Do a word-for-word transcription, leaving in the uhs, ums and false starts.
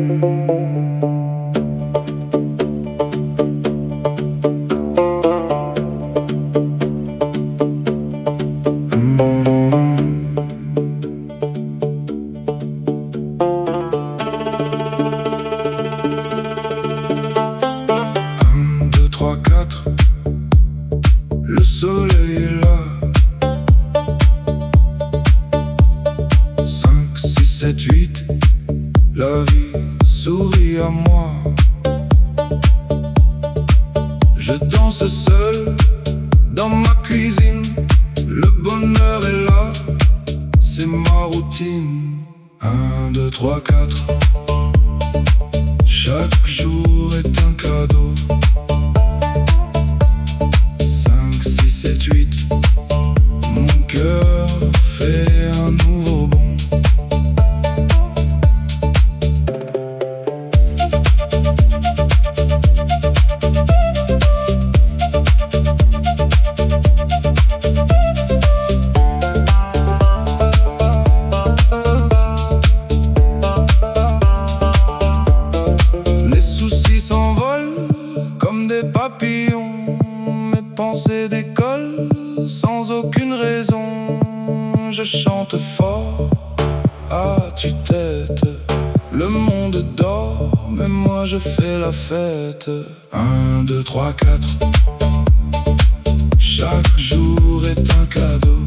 Le soleil est là. Cinq, six, sept, huit. La vie sourit à moi. Je danse seul dans ma cuisine. Le bonheur est là, c'est ma routine. Un, deux, trois, quatre. Chaque jour est un cadeau. Mon cœur fait un nouveau bond. Les soucis s'envolent comme des papillons. Mes pensées décollent sans aucune raison. Je chante fort à tue-tête. Le monde dort, mais moi je fais la fête. Un, deux, trois, quatre. Chaque jour est un cadeau.